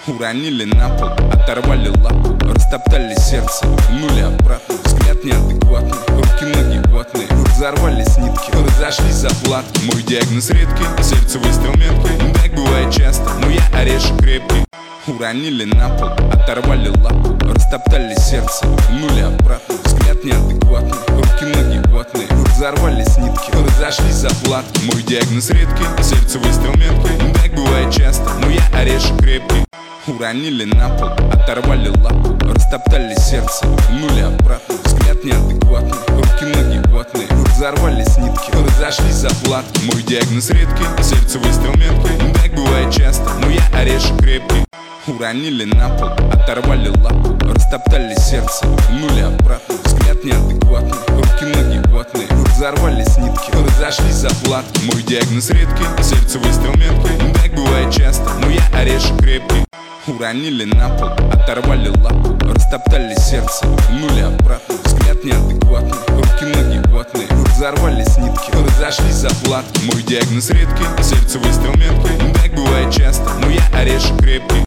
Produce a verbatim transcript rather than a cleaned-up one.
Уронили на пол, оторвали лапу, растоптали сердце, вернули обратно. Взгляд неадекватный, руки ноги ватные, взорвались нитки, разошлись заплатки. Мой диагноз редкий, сердце выстрел меткий. Так бывает часто, но я орешек крепкий. Уронили на пол, оторвали лапу, растоптали сердце, вернули обратно. Взгляд неадекватный, руки ноги ватные, взорвались нитки, разошлись заплатки. Мой диагноз редкий, сердце выстрел меткий. Так бывает часто, но я орешек крепкий. Уронили на пол, оторвали лапу, растоптали сердце, вернули обратно. Взгляд неадекватный, руки ноги ватные, взорвались нитки, разошлись заплатки. Мой диагноз редкий, сердце выстрел меткий. Так бывает часто, но я орешек крепкий. Уронили на пол, оторвали лапу, растоптали сердце, вернули обратно. Взгляд неадекватный, руки ноги ватные, взорвались нитки, разошлись заплатки. Мой диагноз редкий, сердце выстрел меткий. Так бывает часто, но я орешек крепкий. Уронили на пол, оторвали лапу, растоптали сердце, вернули обратно. Взгляд неадекватный, руки ноги ватные, взорвались нитки, разошлись заплатки. Мой диагноз редкий, сердце выстрел меткий. Так бывает часто, но я орешек крепкий.